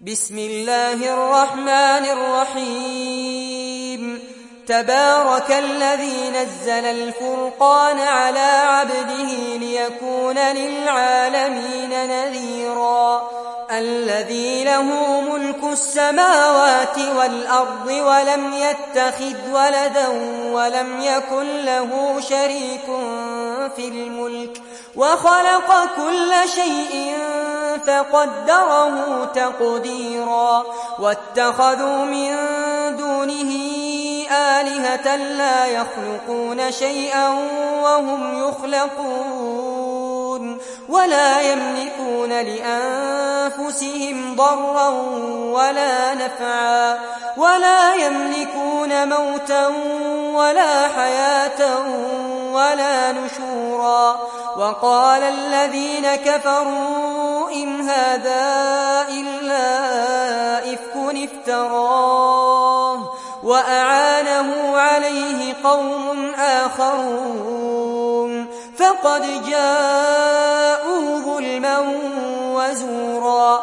بسم الله الرحمن الرحيم تبارك الذي نزل الفرقان على عبده ليكون للعالمين نذيرا الذي له ملك السماوات والأرض ولم يتخذ ولدا ولم يكن له شريك في الملك وخلق كل شيء فقدره تقديرا واتخذوا من دونه آلهة لا يخلقون شيئا وهم يخلقون ولا يملكون لأنفسهم ضرا ولا نفعا ولا يملكون موتا ولا حياة ولا نشورا وقال الذين كفروا إن هذا إلا إفك افتراه وأعانه عليه قوم آخرون فقد جاءوا ظلما وزورا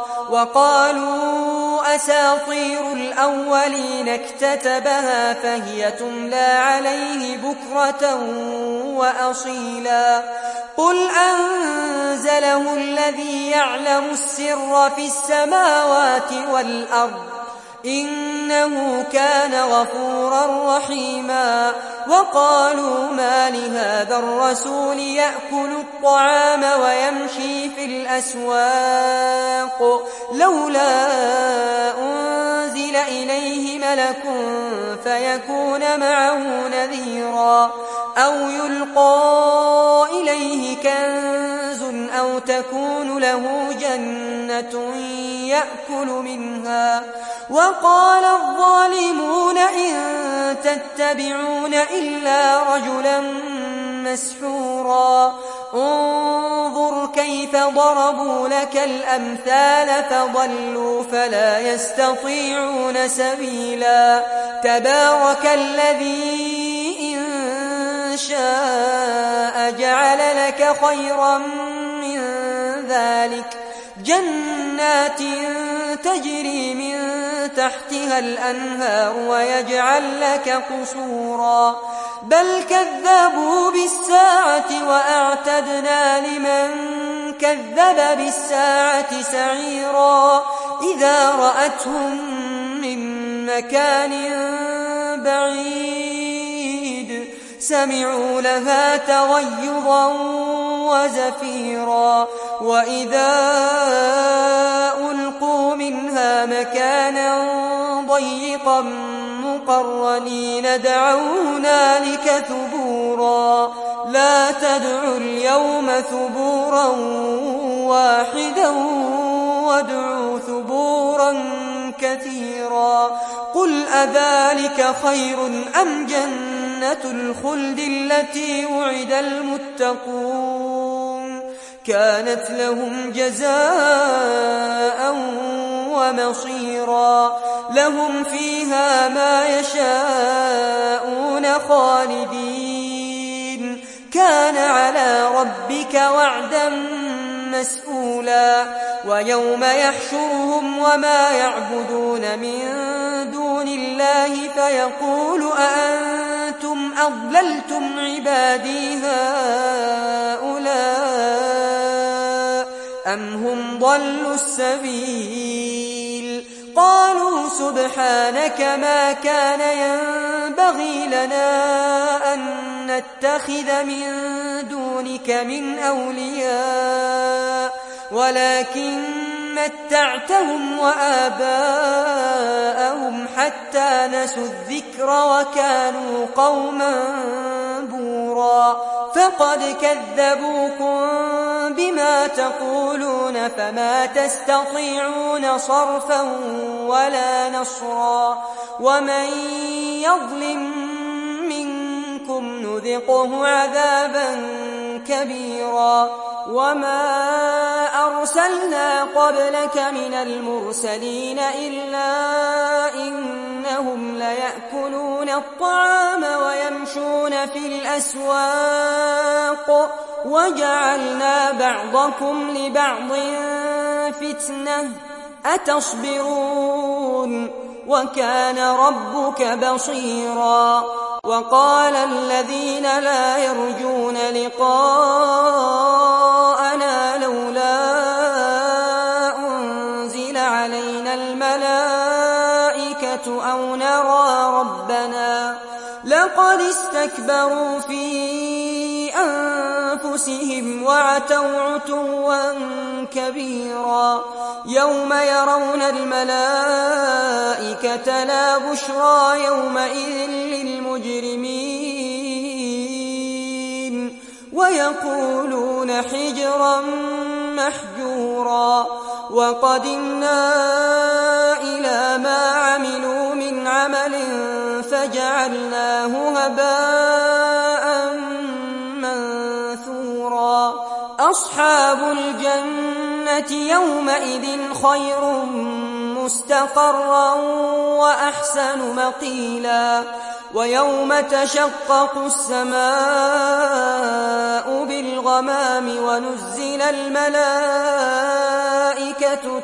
وقالوا أساطير الأولين اكتتبها فهي تملى عليه بكرة وأصيلا قل أنزله الذي يعلم السر في السماوات والأرض إنه كان غفورا رحيما وقالوا ما لهذا الرسول يأكل الطعام ويمشي في الأسواق لولا أنزل إليه ملك فيكون معه نذيرا أو يلقى إليه كنز أو تكون له جنة يأكل منها وقال الظالمون إن تتبعون إلا رجلا مسحورا انظر كيف ضربوا لك الأمثال فضلوا فلا يستطيعون سبيلا تبارك الذي إن شاء جعل لك خيرا من ذلك جنات تجري من تحتها الأنهار ويجعل لك قصورا بل كذبوا بالساعة وأعتدنا لمن كذب بالساعة سعيرا إذا رأتهم من مكان بعيد سمعوا لها تغيظا وزفيرا وإذا ألقوا منها مكانا ضيقا مقرنين دعوا هنالك ثبورا لا تدعوا اليوم ثبورا واحدا وادعوا ثبورا كثيرا قل أذلك خير أم جنة الخلد التي وعد المتقون كانت لهم جزاء ومصيرا لهم فيها ما يشاءون خالدين كان على ربك وعدا مسئولا ويوم يحشرهم وما يعبدون من دون الله فيقول أأنتم أضللتم عبادي هؤلاء أم هم ضلوا السبيل قالوا سبحانك ما كان ينبغي لنا أن نتخذ من دونك من أولياء ولكن متعتهم وآباءهم حتى نسوا الذكر وكانوا قوما بورا فقد كذبوكم بما تقولون فما تستطيعون صرفا ولا نصرا ومن يظلم منكم نذقه عذابا كبيرا وما أرسلنا قبلك من المرسلين إلا إنهم ليأكلون الطعام ويمشون في الأسواق وجعلنا بعضكم لبعض فتنة أتصبرون وكان ربك بصيرا وقال الذين لا يرجون لقاءنا لولا أنزل علينا الملائكة أو نرى ربنا لقد استكبروا في أنفسهم وعتوا عتوا كبيرا يوم يرون الملائكة لا بشرى يومئذ للمجرمين ويقولون حجرا محجورا وقدمنا إلى ما عملوا من عمل فجعلناه هباء منثورا أصحاب الجنة يومئذ خير مستقرا وأحسن مقيلا ويوم تشقق السماء بالغمام ونزل الملائكة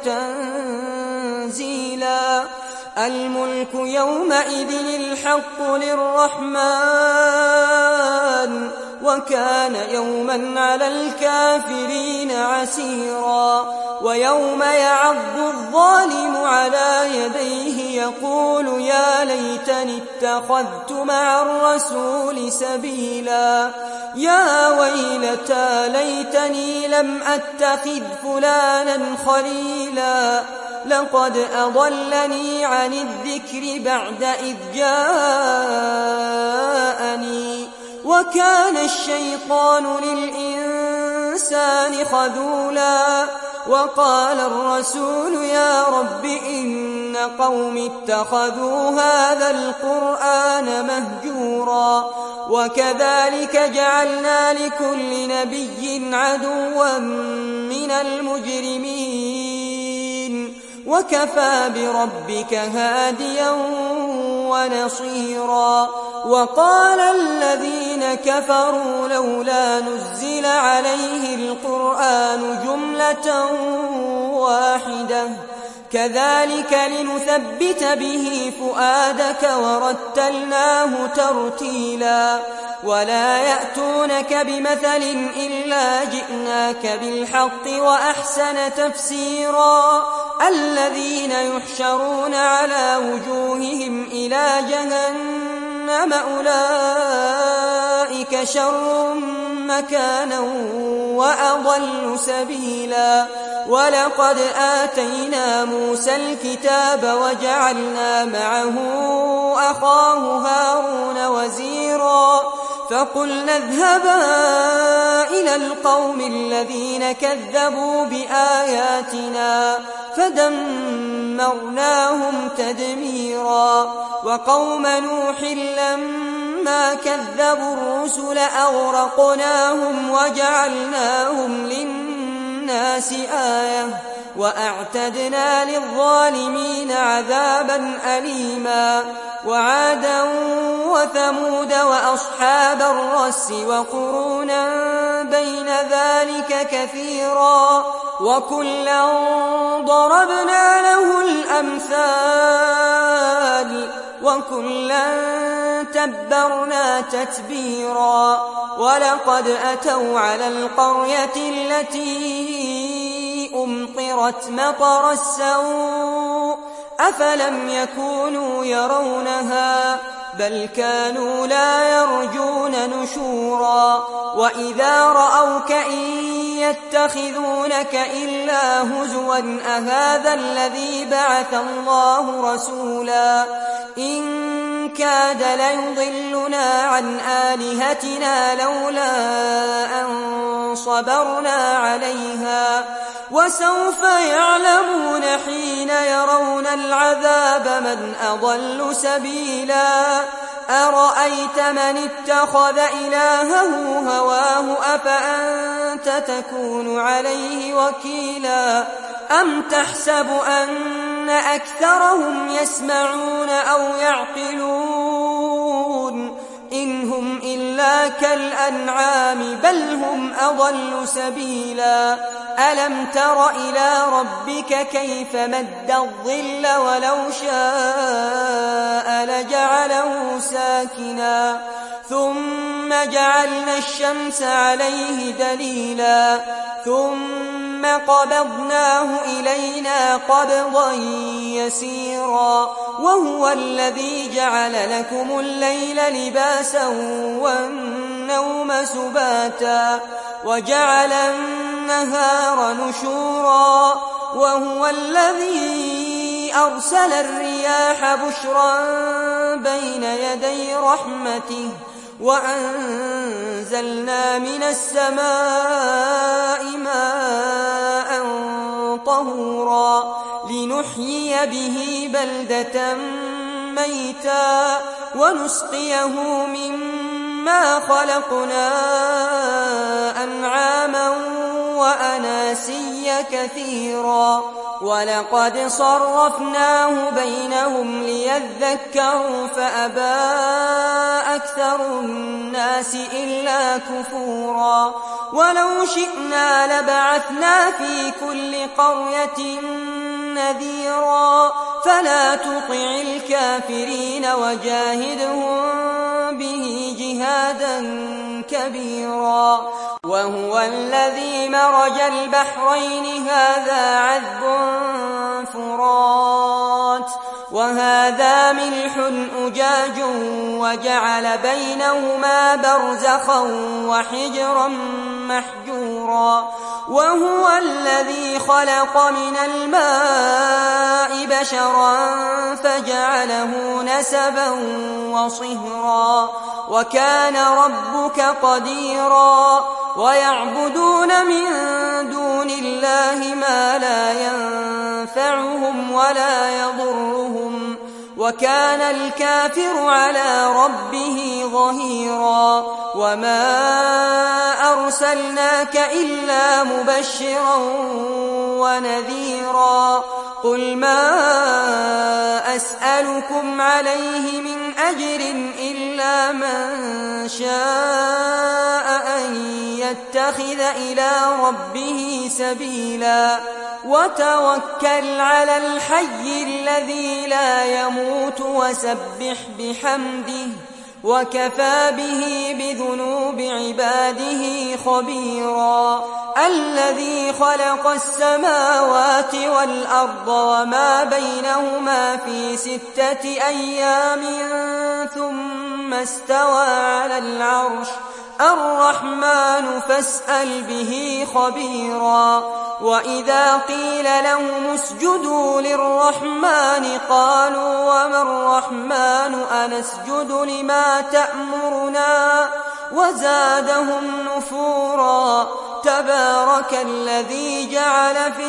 تنزيلا الملك يومئذ الحق للرحمن وكان يوما على الكافرين عسيرا ويوم يعض الظالم على يديه يقول يا ليتني اتخذت مع الرسول سبيلا يا ويلتى ليتني لم أتخذ فلانا خليلا لقد أضلني عن الذكر بعد إذ جاءني وكان الشيطان للإنسان خذولا وقال الرسول يا رب إن قوم اتخذوا هذا القرآن مهجورا وكذلك جعلنا لكل نبي عدوا من المجرمين وكفى بربك هاديا ونصيرا وقال الذين كفروا لولا نزل عليه القرآن جملة واحدة كذلك لنثبت به فؤادك ورتلناه ترتيلا ولا يأتونك بمثل إلا جئناك بالحق وأحسن تفسيرا الذين يحشرون على وجوههم إلى جهنم أولئك شر مكانا وأضل سبيلا ولقد آتينا موسى الكتاب وجعلنا معه أخاه هارون وزيرا فقلنا اذهبا إلى القوم الذين كذبوا بآياتنا فدمرناهم تدميرا وقوم نوح لما كذبوا الرسل أغرقناهم وجعلناهم للناس آية وأعتدنا للظالمين عذابا أليما وعادا وثمود وأصحاب الرس وقرونا بين ذلك كثيرا وكلا ضربنا له الأمثال وكلا تبرنا تتبيرا ولقد أتوا على القرية التي أمطرت مطر السوء أفلم يكونوا يرونها بل كانوا لا يرجون نشورا وإذا رأوك إن يتخذونك إلا هزوا أهذا الذي بعث الله رسولا إن كاد ليضلنا عن آلهتنا لولا أن صبرنا عليها وسوف يعلمون حين يرون العذاب من أضل سبيلا أرأيت من اتخذ إلهه هواه أفأنت تكون عليه وكيلا أم تحسب أن أكثرهم يسمعون أو يعقلون إن هم إلا كالأنعام بل هم أضل سبيلا ألم تر إلى ربك كيف مد الظل ولو شاء لجعله ساكنا ثم جعلنا الشمس عليه دليلا ثم قبضناه إلينا قبضا يسيرا وهو الذي جعل لكم الليل لباسا والنوم سباتا وجعل النهار نشورا وهو الذي أرسل الرياح بشرا بين يدي رحمته وأنزلنا من السماء ماء طهورا لنحيي به بلدة ميتا ونسقيه مما خلقنا أنعاما وأناسيا كثيرا ولقد صرفناه بينهم ليذكروا فأبى أكثر الناس إلا كفورا ولو شئنا لبعثنا في كل قرية نذيرا فلا تطع الكافرين وجاهدهم به جهادا كبيرا وهو الذي مرج البحرين هذا عذب فرات وهذا ملح أجاج وجعل بينهما برزخا وحجرا محجورا وهو الذي خلق من الماء بشرا فجعله نسبا وصهرا وكان ربك قديرا ويعبدون من دون الله ما لا ينفعهم ولا يضرهم وكان الكافر على ربه ظهيرا وما أرسلناك إلا مبشرا ونذيرا قل ما أسألكم عليه من أجر إلا من شاء أن يتخذ إلى ربه سبيلا وتوكل على الحي الذي لا يموت وسبح بحمده وكفى به بذنوب عباده خبيرا الذي خلق السماوات والأرض وما بينهما في 6 أيام ثم استوى على العرش الرحمن فاسأل به خبيرا وإذا قيل لهم اسجدوا للرحمن قالوا وما الرحمن أنسجد لما تأمرنا وزادهم نفورا تبارك الذي جعل في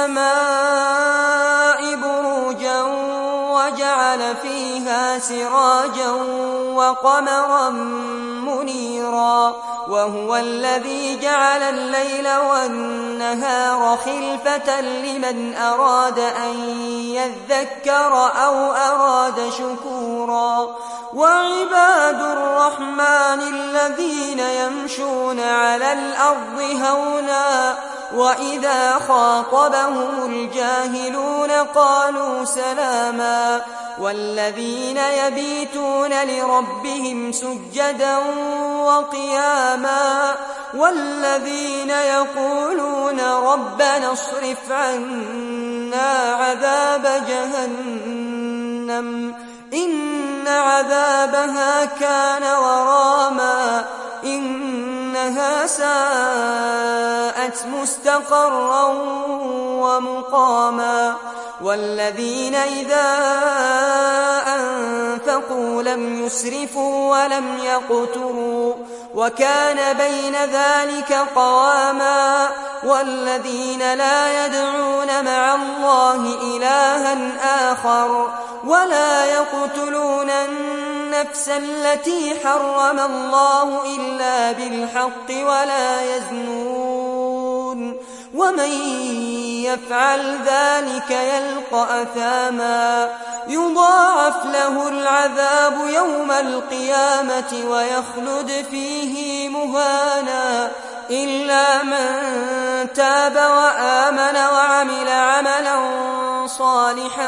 السماء بروجا وجعل فيها سراجا وقمرا منيرا وهو الذي جعل الليل والنهار خلفة لمن أراد أن يذكر أو أراد شكورا وعباد الرحمن الذين يمشون على الأرض هونا وإذا خاطبهم الجاهلون قالوا سلاما والذين يبيتون لربهم سجدا وقياما والذين يقولون ربنا اصرف عنا عذاب جهنم إن عذابها كان غراما إنها ساءت مستقرا ومقاما والذين إذا أنفقوا لم يسرفوا ولم يقتروا وكان بين ذلك قواما والذين لا يدعون مع الله إلها آخر ولا يقتلون النفس التي حرم الله إلا بالحق ولا يزنون ومن يفعل ذلك يلقى أثاما يضاعف له العذاب يوم القيامة ويخلد فيه مهانا إلا من تاب وآمن وعمل عملا صالحا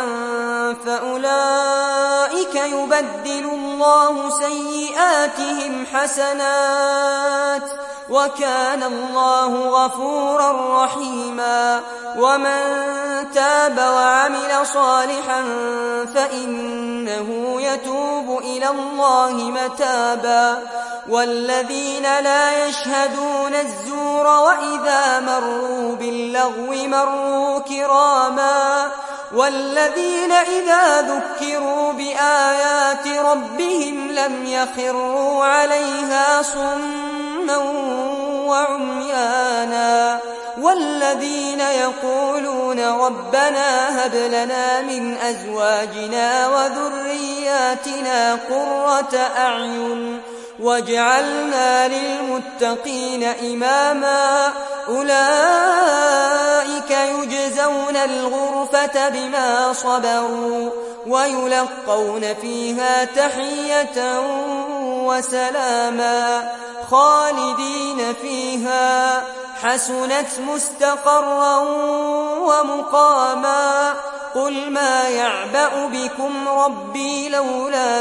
فأولئك يبدل الله سيئاتهم حسنات وكان الله غفورا رحيما ومن تاب وعمل صالحا فإنه يتوب إلى الله متابا والذين لا يشهدون الزور وإذا مروا باللغو مروا كراما والذين إذا ذكروا بآيات ربهم لم يخروا عليها صما وعميانا والذين يقولون ربنا هب لنا من أزواجنا وذرياتنا قرة أعين واجعلنا للمتقين إماما أولئك يجزون الغرفة بما صبروا ويلقون فيها تحية وسلاما خالدين فيها حسنت مستقرا ومقاما قل ما يعبأ بكم ربي لولا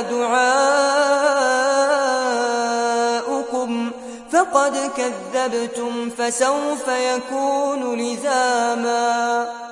دعاؤكم فقد كذبتم فسوف يكون لزاما